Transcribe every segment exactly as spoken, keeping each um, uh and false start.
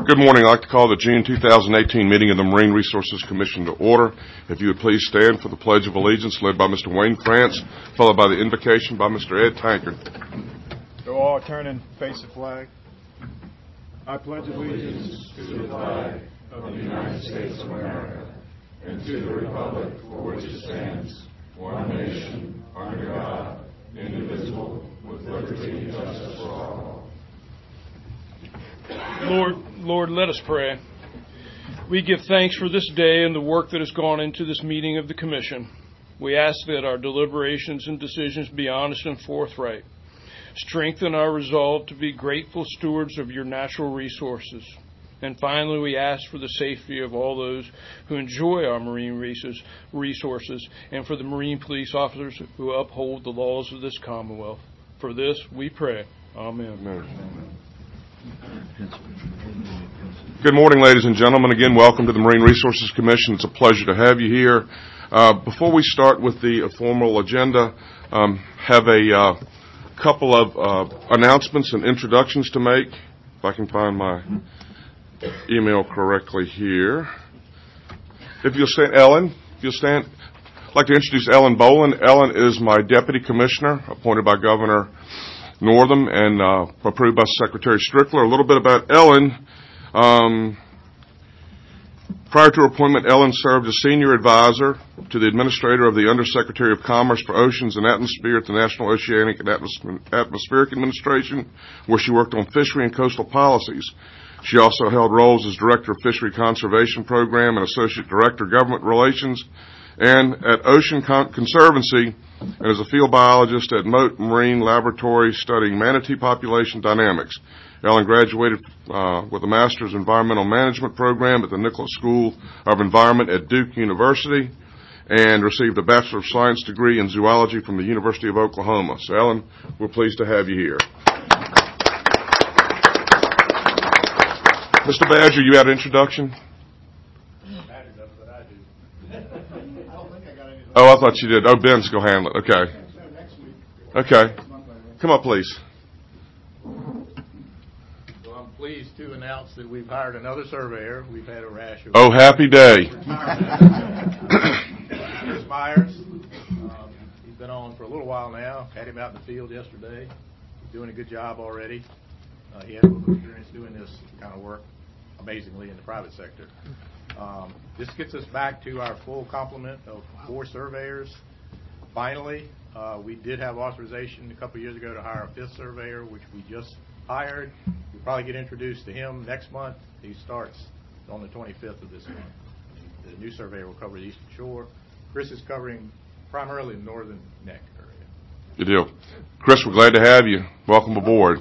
Good morning. I'd like to call the June two thousand eighteen meeting of the Marine Resources Commission to order. If you would please stand for the Pledge of Allegiance led by Mister Wayne Krantz, followed by the invocation by Mister Ed Tankard. So all turn and face the flag. I pledge allegiance to the flag of the United States of America and to the republic for which it stands, one nation, under God, indivisible, with liberty and justice for all. Lord, Lord, let us pray. We give thanks for this day and the work that has gone into this meeting of the Commission. We ask that our deliberations and decisions be honest and forthright. Strengthen our resolve to be grateful stewards of your natural resources. And finally, we ask for the safety of all those who enjoy our marine resources and for the Marine police officers who uphold the laws of this Commonwealth. For this, we pray. Amen. Amen. Good morning, ladies and gentlemen. Again, welcome to the Marine Resources Commission. It's a pleasure to have you here. Uh, before we start with the uh, formal agenda, um, have a uh, couple of uh, announcements and introductions to make. If I can find my email correctly here. If you'll stand, Ellen, if you'll stand, I'd like to introduce Ellen Boland. Ellen is my deputy commissioner, appointed by Governor Northam and uh, approved by Secretary Strickler. A little bit about Ellen. Um, prior to her appointment, Ellen served as senior advisor to the administrator of the Undersecretary of Commerce for Oceans and Atmosphere at the National Oceanic and Atmospheric Administration, where she worked on fishery and coastal policies. She also held roles as Director of Fishery Conservation Program and Associate Director of Government Relations, and at Ocean Con- Conservancy, and as a field biologist at Mote Marine Laboratory studying manatee population dynamics. Ellen graduated uh, with a Master's Environmental Management program at the Nicholas School of Environment at Duke University and received a Bachelor of Science degree in zoology from the University of Oklahoma. So, Ellen, we're pleased to have you here. Mister Badger, you had an introduction? Oh, I thought you did. Oh, Ben's go handle it. Okay. Okay. Come up, please. Well, I'm pleased to announce that we've hired another surveyor. We've had a rash of... Oh, happy day. Chris Myers. Um, he's been on for a little while now. Had him out in the field yesterday. He's doing a good job already. Uh, he has a little experience doing this kind of work, amazingly, in the private sector. Um, this gets us back to our full complement of four surveyors. Finally, uh, we did have authorization a couple years ago to hire a fifth surveyor, which we just hired. We'll probably get introduced to him next month. He starts on the twenty-fifth of this month. The new surveyor will cover the Eastern Shore. Chris is covering primarily the Northern Neck area. Good deal. Chris, we're glad to have you. Welcome aboard.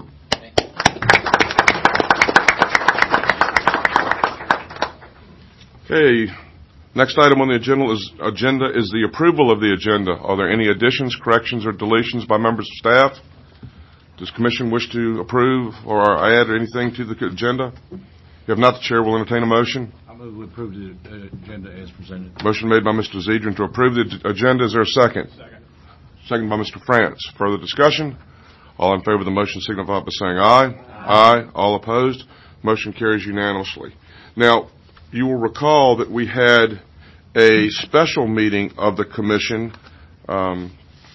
Okay, next item on the agenda is, agenda is the approval of the agenda. Are there any additions, corrections, or deletions by members of staff? Does the Commission wish to approve or add anything to the agenda? If not, the Chair will entertain a motion. I move we approve the uh, agenda as presented. Motion made by Mister Zedran to approve the agenda. Is there a second? Second. Second by Mister France. Further discussion? All in favor of the motion signify by saying aye. Aye. Aye. All opposed? Motion carries unanimously. Now, you will recall that we had a special meeting of the Commission um,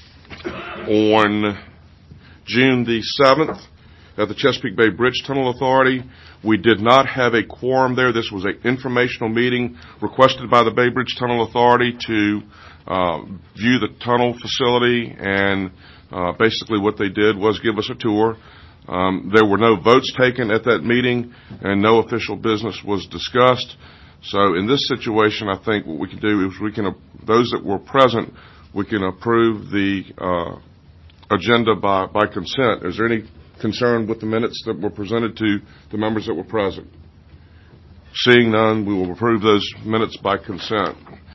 on June the seventh at the Chesapeake Bay Bridge Tunnel Authority. We did not have a quorum there. This was an informational meeting requested by the Bay Bridge Tunnel Authority to uh, view the tunnel facility, and uh, basically what they did was give us a tour. Um, there were no votes taken at that meeting, and no official business was discussed. So in this situation, I think what we can do is we can, uh, those that were present, we can approve the uh, agenda by, by consent. Is there any concern with the minutes that were presented to the members that were present? Seeing none, we will approve those minutes by consent.